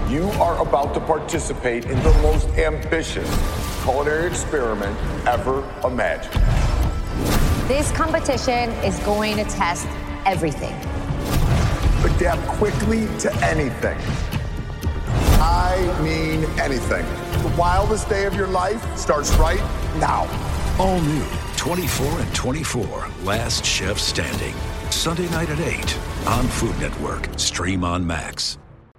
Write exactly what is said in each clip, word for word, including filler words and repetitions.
You are about to participate in the most ambitious culinary experiment ever imagined. This competition is going to test everything. Adapt quickly to anything. I mean anything. The wildest day of your life starts right now. All new twenty-four and twenty-four, Last Chef Standing. Sunday night at eight on Food Network. Stream on Max.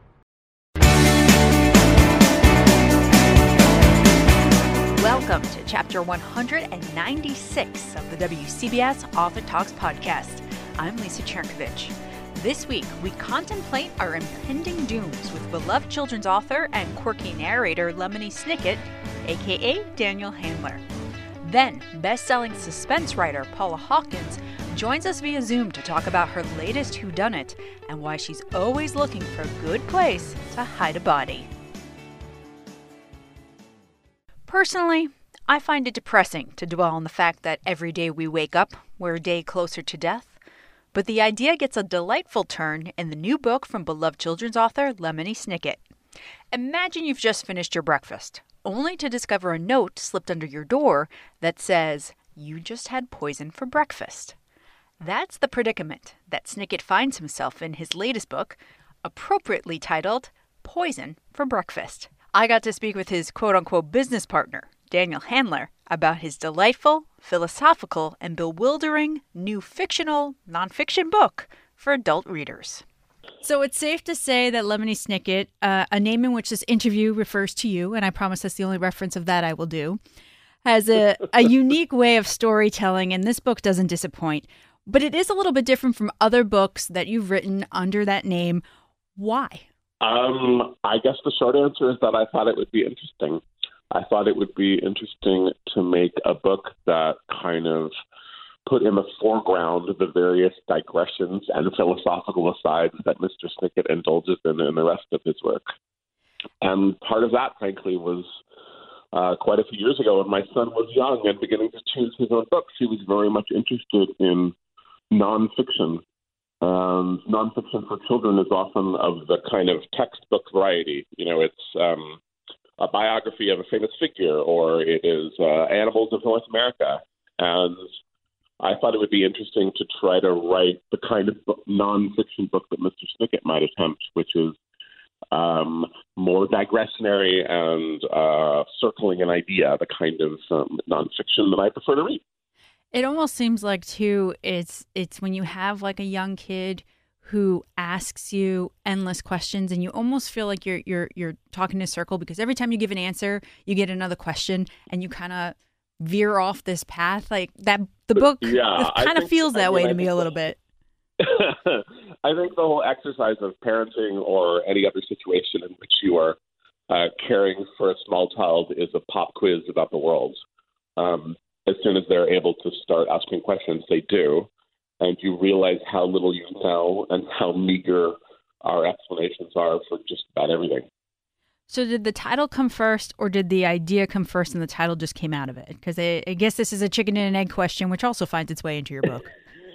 Welcome to Chapter one hundred ninety-six of the W C B S Author Talks podcast. I'm Lisa Chernkovich. This week, we contemplate our impending dooms with beloved children's author and quirky narrator Lemony Snicket, a k a. Daniel Handler. Then, best-selling suspense writer Paula Hawkins joins us via Zoom to talk about her latest whodunit and why she's always looking for a good place to hide a body. Personally, I find it depressing to dwell on the fact that every day we wake up, we're a day closer to death. But the idea gets a delightful turn in the new book from beloved children's author Lemony Snicket. Imagine you've just finished your breakfast, only to discover a note slipped under your door that says, "You just had poison for breakfast." That's the predicament that Snicket finds himself in his latest book, appropriately titled Poison for Breakfast. I got to speak with his quote-unquote business partner, Daniel Handler, about his delightful, philosophical, and bewildering new fictional, nonfiction book for adult readers. So it's safe to say that Lemony Snicket, uh, a name in which this interview refers to you, and I promise that's the only reference of that I will do, has a, a unique way of storytelling, and this book doesn't disappoint. But it is a little bit different from other books that you've written under that name. Why? Um, I guess the short answer is that I thought it would be interesting. I thought it would be interesting to make a book that kind of put in the foreground the various digressions and philosophical asides that Mister Snicket indulges in in the rest of his work. And part of that, frankly, was uh, quite a few years ago when my son was young and beginning to choose his own books. He was very much interested in nonfiction. Um, nonfiction for children is often of the kind of textbook variety. You know, it's um, a biography of a famous figure, or it is uh, Animals of North America. And I thought it would be interesting to try to write the kind of book, nonfiction book that Mister Snicket might attempt, which is um, more digressionary and uh, circling an idea, the kind of um, nonfiction that I prefer to read. It almost seems like, too, it's it's when you have like a young kid who asks you endless questions and you almost feel like you're you're you're talking in a circle, because every time you give an answer, you get another question and you kind of veer off this path. Like that, the book yeah, kind of feels that I mean, way I to me a little bit. I think the whole exercise of parenting or any other situation in which you are uh, caring for a small child is a pop quiz about the world. Um, as soon as they're able to start asking questions, they do. And you realize how little you know and how meager our explanations are for just about everything. So did the title come first, or did the idea come first and the title just came out of it? Because I, I guess this is a chicken and an egg question, which also finds its way into your book.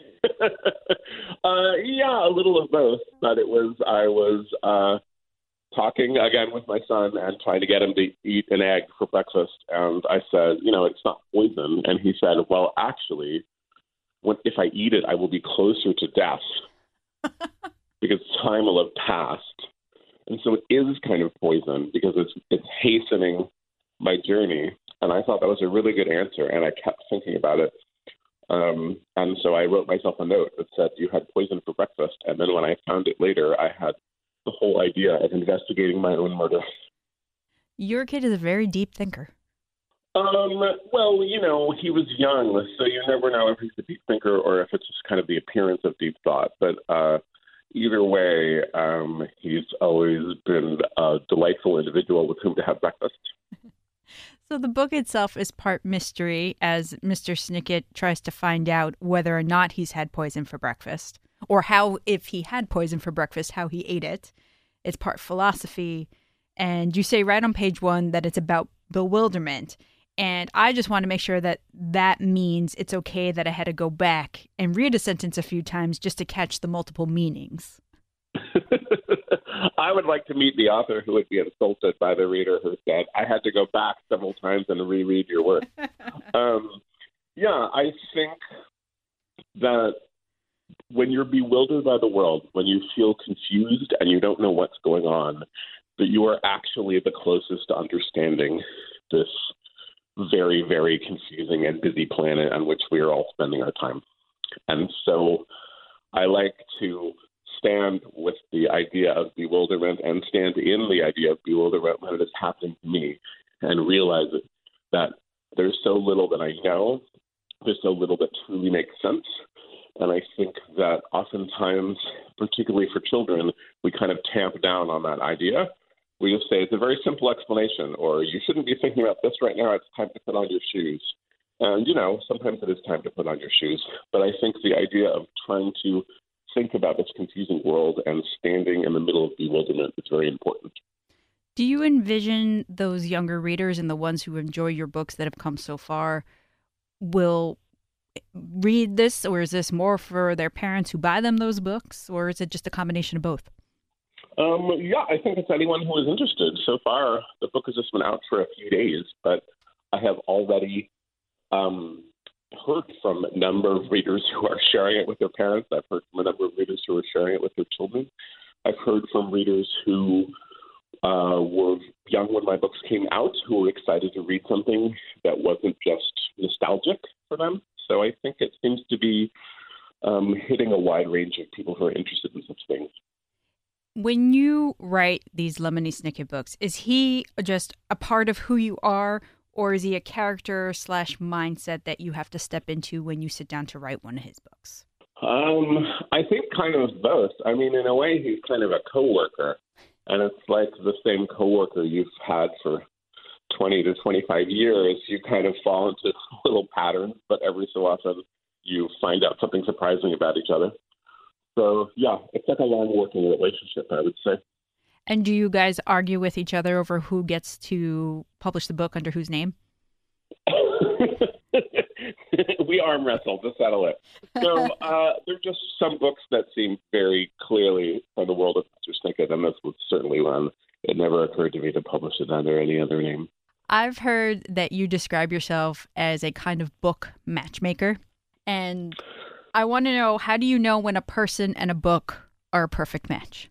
uh, yeah, a little of both. But it was, I was uh, talking again with my son and trying to get him to eat an egg for breakfast. And I said, you know, it's not poison. And he said, well, actually, when, if I eat it, I will be closer to death because time will have passed. And so it is kind of poison because it's it's hastening my journey. And I thought that was a really good answer. And I kept thinking about it. Um, and so I wrote myself a note that said, you had poison for breakfast. And then when I found it later, I had the whole idea of investigating my own murder. Your kid is a very deep thinker. Um, well, you know, he was young, so you never know if he's a deep thinker or if it's just kind of the appearance of deep thought. But uh, either way, um, he's always been a delightful individual with whom to have breakfast. So the book itself is part mystery, as Mister Snicket tries to find out whether or not he's had poison for breakfast, or how, if he had poison for breakfast, how he ate it. It's part philosophy, and you say right on page one that it's about bewilderment. And I just want to make sure that that means it's okay that I had to go back and read a sentence a few times just to catch the multiple meanings. I would like to meet the author who would be insulted by the reader who said, I had to go back several times and reread your work. um, yeah, I think that when you're bewildered by the world, when you feel confused and you don't know what's going on, that you are actually the closest to understanding this very, very confusing and busy planet on which we are all spending our time. And so I like to stand with the idea of bewilderment and stand in the idea of bewilderment when it is happening to me and realize that there's so little that I know, there's so little that truly makes sense. And I think that oftentimes, particularly for children, we kind of tamp down on that idea. We just say it's a very simple explanation, or you shouldn't be thinking about this right now, it's time to put on your shoes. And, you know, sometimes it is time to put on your shoes. But I think the idea of trying to think about this confusing world and standing in the middle of bewilderment is very important. Do you envision those younger readers and the ones who enjoy your books that have come so far will read this, or is this more for their parents who buy them those books, or is it just a combination of both? Um, yeah, I think it's anyone who is interested. So far, the book has just been out for a few days, but I have already um, heard from a number of readers who are sharing it with their parents. I've heard from a number of readers who are sharing it with their children. I've heard from readers who uh, were young when my books came out, who were excited to read something that wasn't just nostalgic for them. So I think it seems to be um, hitting a wide range of people who are interested in such things. When you write these Lemony Snicket books, is he just a part of who you are, or is he a character slash mindset that you have to step into when you sit down to write one of his books? Um, I think kind of both. I mean, in a way, he's kind of a coworker, and it's like the same coworker you've had for twenty to twenty-five years. You kind of fall into little patterns, but every so often you find out something surprising about each other. So, yeah, it's like a long working relationship, I would say. And do you guys argue with each other over who gets to publish the book under whose name? We arm wrestle to settle it. So uh, there are just some books that seem very clearly from the world of Mister Snicket, and this was certainly one. It never occurred to me to publish it under any other name. I've heard that you describe yourself as a kind of book matchmaker, and I want to know, how do you know when a person and a book are a perfect match?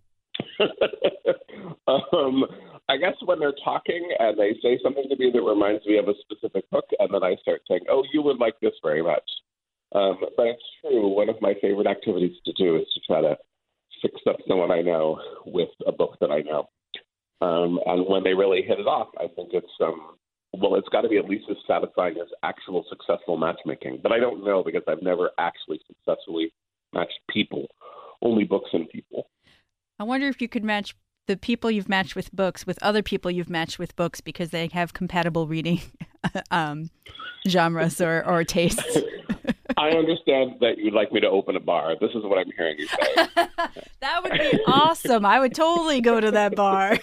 um, I guess when they're talking and they say something to me that reminds me of a specific book, and then I start saying, oh, you would like this very much. Um, but it's true. One of my favorite activities to do is to try to fix up someone I know with a book that I know. Um, and when they really hit it off, I think it's, um, well, it's got to be at least as satisfying as actual successful matchmaking. But I don't know, because I've never actually successfully matched people, only books and people. I wonder if you could match the people you've matched with books with other people you've matched with books because they have compatible reading um, genres or, or tastes. I understand that you'd like me to open a bar. This is what I'm hearing you say. That would be awesome. I would totally go to that bar.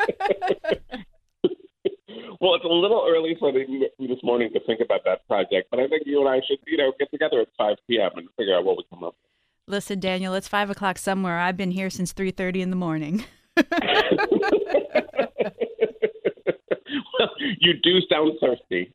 Well, it's a little early for the, this morning to think about that project, but I think you and I should, you know, get together at five p.m. and figure out what we come up with. Listen, Daniel, it's five o'clock somewhere. I've been here since three thirty in the morning. Well, you do sound thirsty.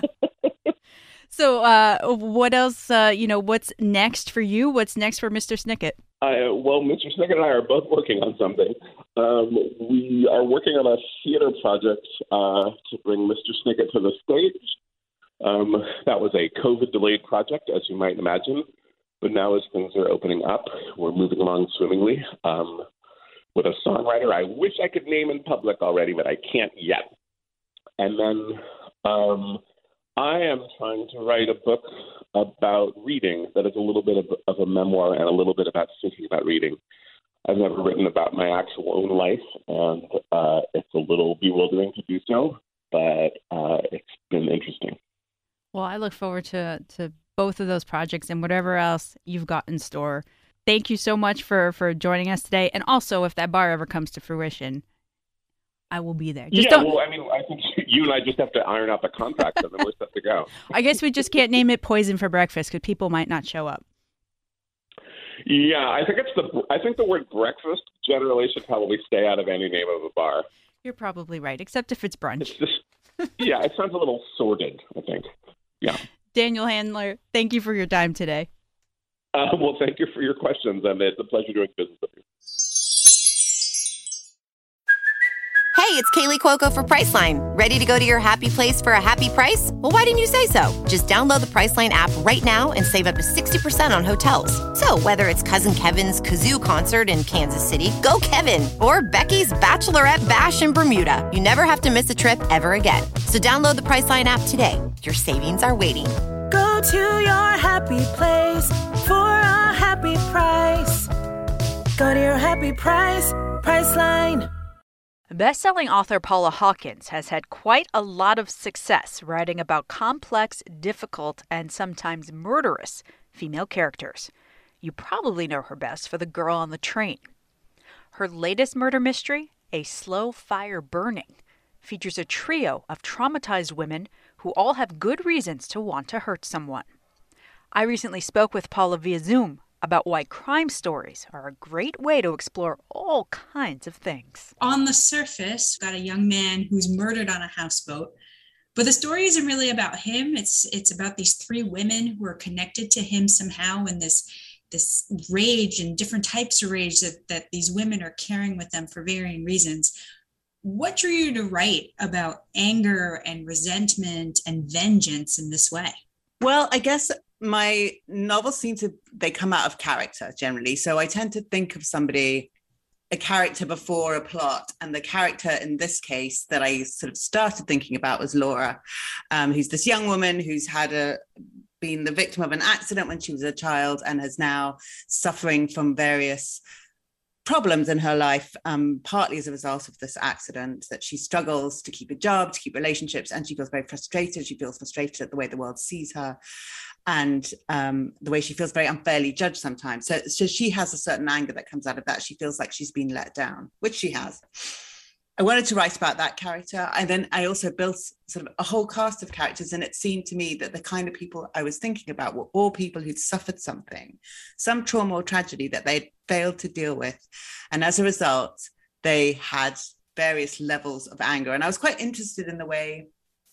So uh, what else, uh, you know, what's next for you? What's next for Mister Snicket? Uh, well, Mister Snicket and I are both working on something. Um, we are working on a theater project uh, to bring Mister Snicket to the stage. Um, that was a COVID-delayed project, as you might imagine. But now as things are opening up, we're moving along swimmingly um, with a songwriter I wish I could name in public already, but I can't yet. And then um, I am trying to write a book about reading that is a little bit of, of a memoir and a little bit about thinking about reading. I've never written about my actual own life, and uh, it's a little bewildering to do so, but uh, it's been interesting. Well, I look forward to, to both of those projects and whatever else you've got in store. Thank you so much for, for joining us today. And also, if that bar ever comes to fruition, I will be there. Just yeah, don't... well, I mean, I think you and I just have to iron out the contract, and then we're set to go. I guess we just can't name it Poison for Breakfast because people might not show up. Yeah, I think it's the. I think the word breakfast generally should probably stay out of any name of a bar. You're probably right, except if it's brunch. It's just, yeah, it sounds a little sordid, I think. Yeah. Daniel Handler, thank you for your time today. Uh, well, thank you for your questions, and it's a pleasure doing business with you. Hey, it's Kaylee Cuoco for Priceline. Ready to go to your happy place for a happy price? Well, why didn't you say so? Just download the Priceline app right now and save up to sixty percent on hotels. So whether it's Cousin Kevin's Kazoo Concert in Kansas City, go Kevin, or Becky's Bachelorette Bash in Bermuda, you never have to miss a trip ever again. So download the Priceline app today. Your savings are waiting. Go to your happy place for a happy price. Go to your happy price, Priceline. Best-selling author Paula Hawkins has had quite a lot of success writing about complex, difficult, and sometimes murderous female characters. You probably know her best for The Girl on the Train. Her latest murder mystery, A Slow Fire Burning, features a trio of traumatized women who all have good reasons to want to hurt someone. I recently spoke with Paula via Zoom about why crime stories are a great way to explore all kinds of things. On the surface, we've got a young man who's murdered on a houseboat, but the story isn't really about him. It's it's about these three women who are connected to him somehow, and this this rage and different types of rage that, that these women are carrying with them for varying reasons. What drew you to write about anger and resentment and vengeance in this way? Well, I guess my novels seem to, they come out of character generally. So I tend to think of somebody, a character before a plot. And the character in this case that I sort of started thinking about was Laura, um, who's this young woman who's had a, been the victim of an accident when she was a child and is now suffering from various problems in her life, um, partly as a result of this accident, that she struggles to keep a job, to keep relationships, and she feels very frustrated. She feels frustrated at the way the world sees her and um, the way she feels very unfairly judged sometimes. So, so she has a certain anger that comes out of that. She feels like she's been let down, which she has. I wanted to write about that character. And then I also built sort of a whole cast of characters. And it seemed to me that the kind of people I was thinking about were all people who'd suffered something, some trauma or tragedy that they'd failed to deal with. And as a result, they had various levels of anger. And I was quite interested in the way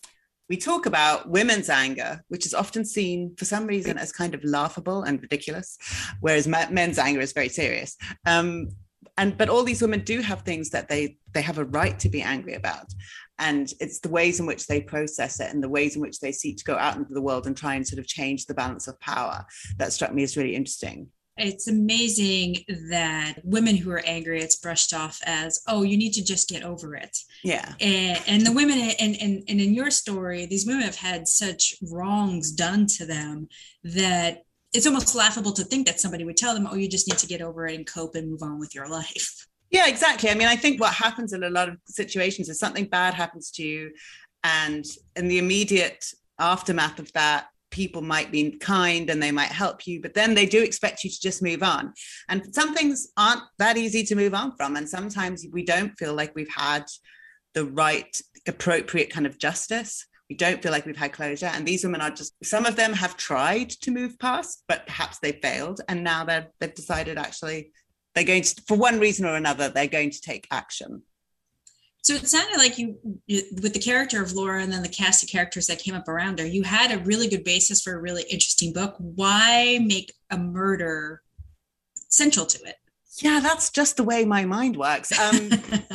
we talk about women's anger, which is often seen for some reason as kind of laughable and ridiculous, whereas men's anger is very serious. Um, And but all these women do have things that they they have a right to be angry about. And it's the ways in which they process it and the ways in which they seek to go out into the world and try and sort of change the balance of power that struck me as really interesting. It's amazing that women who are angry, it's brushed off as, oh, you need to just get over it. Yeah. And, and the women, and, and, and in your story, these women have had such wrongs done to them that it's almost laughable to think that somebody would tell them, oh, you just need to get over it and cope and move on with your life. Yeah, exactly. I mean, I think what happens in a lot of situations is something bad happens to you. And in the immediate aftermath of that, people might be kind and they might help you, but then they do expect you to just move on. And some things aren't that easy to move on from. And sometimes we don't feel like we've had the right, appropriate kind of justice. We don't feel like we've had closure. And these women are just, some of them have tried to move past, but perhaps they failed. And now they're, they've decided actually they're going to, for one reason or another, they're going to take action. So it sounded like you, with the character of Laura and then the cast of characters that came up around her, you had a really good basis for a really interesting book. Why make a murder central to it? Yeah, that's just the way my mind works. Um,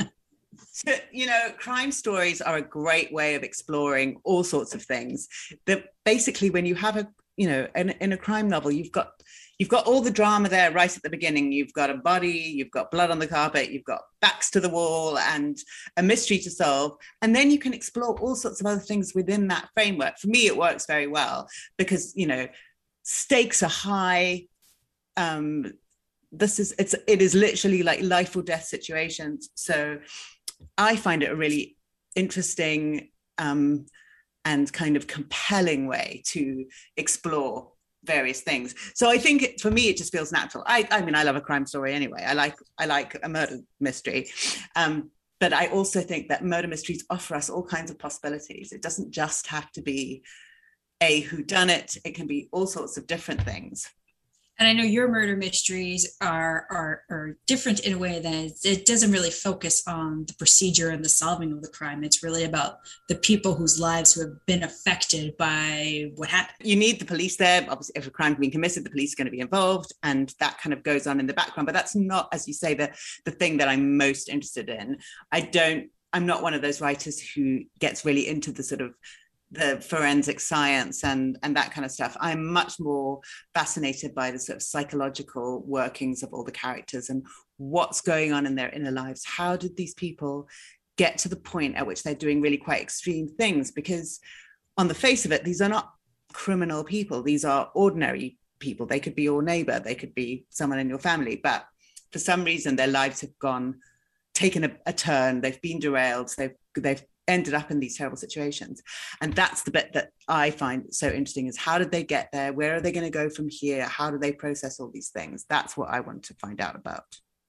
so, you know, crime stories are a great way of exploring all sorts of things. That basically, when you have a, you know, in, in a crime novel, you've got You've got all the drama there right at the beginning. You've got a body, you've got blood on the carpet, you've got backs to the wall and a mystery to solve. And then you can explore all sorts of other things within that framework. For me, it works very well because, you know, stakes are high. Um, this is, it's, it is literally like life or death situations. So I find it a really interesting um, and kind of compelling way to explore various things. So I think it, for me, it just feels natural. I, I mean, I love a crime story anyway. I like I like a murder mystery. Um, but I also think that murder mysteries offer us all kinds of possibilities. It doesn't just have to be a whodunit. It can be all sorts of different things. And I know your murder mysteries are, are are different in a way that it doesn't really focus on the procedure and the solving of the crime. It's really about the people whose lives who have been affected by what happened. You need the police there. Obviously, if a crime's been committed, the police are going to be involved, and that kind of goes on in the background. But that's not, as you say, the the thing that I'm most interested in. I don't. I'm not one of those writers who gets really into the sort of the forensic science and and that kind of stuff. I'm much more fascinated by the sort of psychological workings of all the characters and what's going on in their inner lives. How did these people get to the point at which they're doing really quite extreme things? Because on the face of it, these are not criminal people. These are ordinary people. They could be your neighbor. They could be someone in your family. But for some reason, their lives have gone, taken a, a turn. They've been derailed. They've they've ended up in these terrible situations. And that's the bit that I find so interesting, is how did they get there? Where are they going to go from here? How do they process all these things? That's what I want to find out about.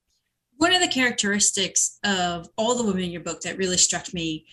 One of the characteristics of all the women in your book that really struck me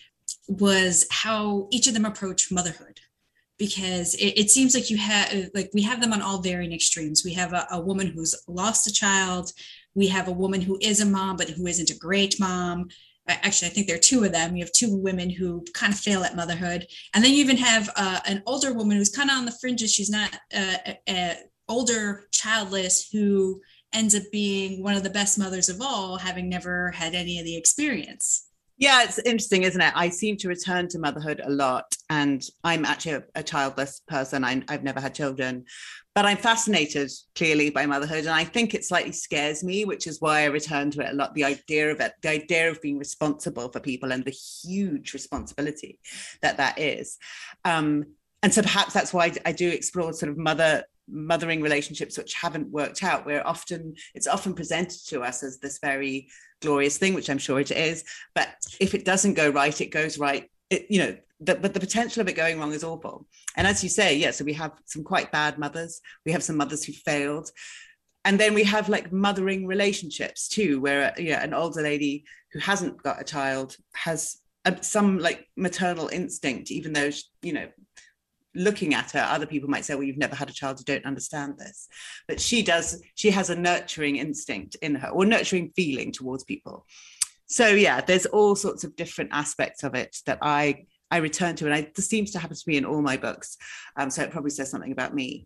was how each of them approach motherhood. Because it, it seems like you have, like we have them on all varying extremes. We have a, a woman who's lost a child. We have a woman who is a mom, but who isn't a great mom. Actually, I think there are two of them. You have two women who kind of fail at motherhood. And then you even have uh, an older woman who's kind of on the fringes. She's not uh, uh, older, childless, who ends up being one of the best mothers of all, having never had any of the experience. Yeah, it's interesting, isn't it? I seem to return to motherhood a lot. And I'm actually a, a childless person. I, I've never had children. But I'm fascinated, clearly, by motherhood. And I think it slightly scares me, which is why I return to it a lot. The idea of it, the idea of being responsible for people and the huge responsibility that that is. Um, and so perhaps that's why I do explore sort of mother mothering relationships which haven't worked out, where often it's often presented to us as this very glorious thing, which I'm sure it is. But if it doesn't go right, it goes right. It, you know, the, but the potential of it going wrong is awful. And as you say, yeah, so we have some quite bad mothers. We have some mothers who failed. And then we have like mothering relationships too, where yeah, an older lady who hasn't got a child has a, some like maternal instinct, even though, you know, looking at her, other people might say, well, you've never had a child, you don't understand this. But she does, she has a nurturing instinct in her, or nurturing feeling towards people. So yeah, there's all sorts of different aspects of it that I I return to, and I, this seems to happen to me in all my books. Um, so it probably says something about me.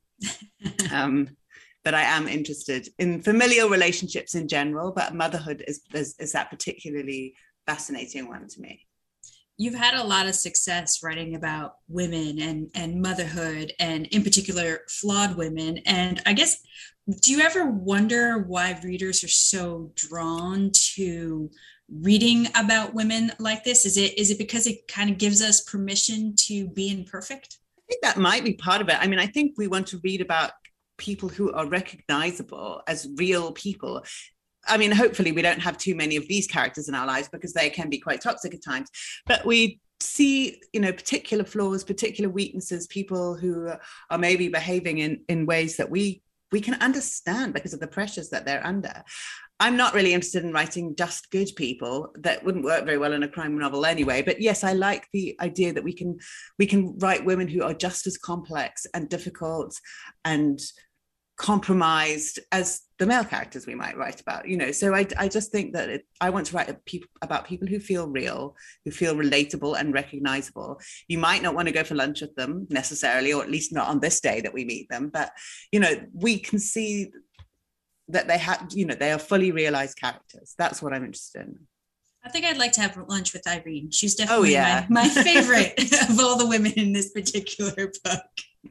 um, but I am interested in familial relationships in general, but motherhood is, is, is that particularly fascinating one to me. You've had a lot of success writing about women and, and motherhood, and in particular, flawed women. And I guess, do you ever wonder why readers are so drawn to reading about women like this? Is it is it because it kind of gives us permission to be imperfect? I think that might be part of it. I mean, I think we want to read about people who are recognizable as real people. I mean, hopefully we don't have too many of these characters in our lives, because they can be quite toxic at times. But we see, you know, particular flaws, particular weaknesses, people who are maybe behaving in, in ways that we we can understand because of the pressures that they're under. I'm not really interested in writing just good people. That wouldn't work very well in a crime novel anyway. But yes, I like the idea that we can we can write women who are just as complex and difficult and compromised as the male characters we might write about, you know. So I, I just think that it, I want to write a peop, about people who feel real, who feel relatable and recognizable. You might not want to go for lunch with them necessarily, or at least not on this day that we meet them, but, you know, we can see that they have, you know, they are fully realized characters. That's what I'm interested in. I think I'd like to have lunch with Irene. She's definitely oh, yeah. my, my favorite of all the women in this particular book.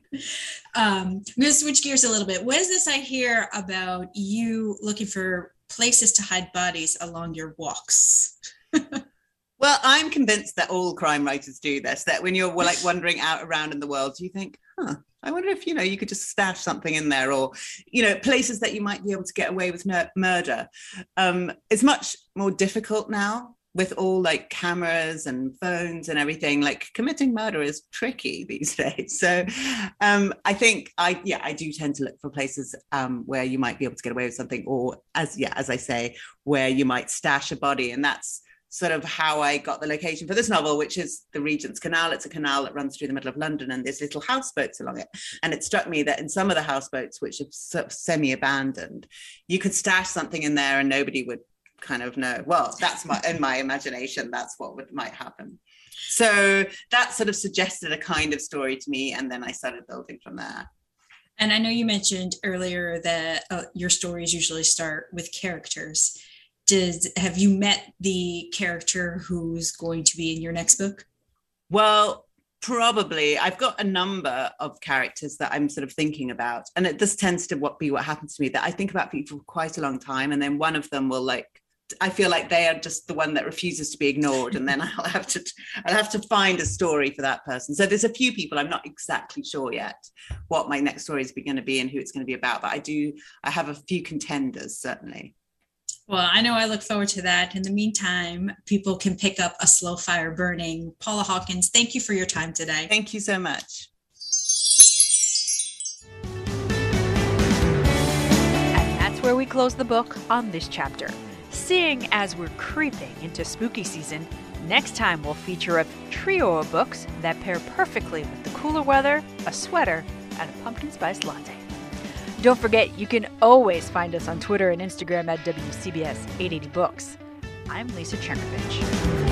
Um, I'm going to switch gears a little bit. What is this I hear about you looking for places to hide bodies along your walks? Well, I'm convinced that all crime writers do this, that when you're like wandering out around in the world, you think, huh, I wonder if, you know, you could just stash something in there, or, you know, places that you might be able to get away with ner- murder. Um, it's much more difficult now with all like cameras and phones and everything. Like committing murder is tricky these days. So um, I think I, yeah, I do tend to look for places um, where you might be able to get away with something, or as, yeah, as I say, where you might stash a body. And that's sort of how I got the location for this novel, which is the Regent's Canal. It's a canal that runs through the middle of London, and there's little houseboats along it. And it struck me that in some of the houseboats, which are sort of semi-abandoned, you could stash something in there and nobody would kind of know. Well, that's my in my imagination, that's what would might happen. So that sort of suggested a kind of story to me, and then I started building from there. And I know you mentioned earlier that uh, your stories usually start with characters. Did have you met the character who's going to be in your next book? Well, probably. I've got a number of characters that I'm sort of thinking about, and it, this tends to what be what happens to me, that I think about people for quite a long time, and then one of them will like, I feel like they are just the one that refuses to be ignored, and then I'll have to I'll have to find a story for that person. So there's a few people I'm not exactly sure yet what my next story is going to be and who it's going to be about, but I do I have a few contenders, certainly. Well, I know I look forward to that. In the meantime, people can pick up A Slow Fire Burning. Paula Hawkins, thank you for your time today. Thank you so much. And that's where we close the book on this chapter. Seeing as we're creeping into spooky season, next time we'll feature a trio of books that pair perfectly with the cooler weather, a sweater, and a pumpkin spice latte. Don't forget, you can always find us on Twitter and Instagram at W C B S eight eighty Books. I'm Lisa Chernovich.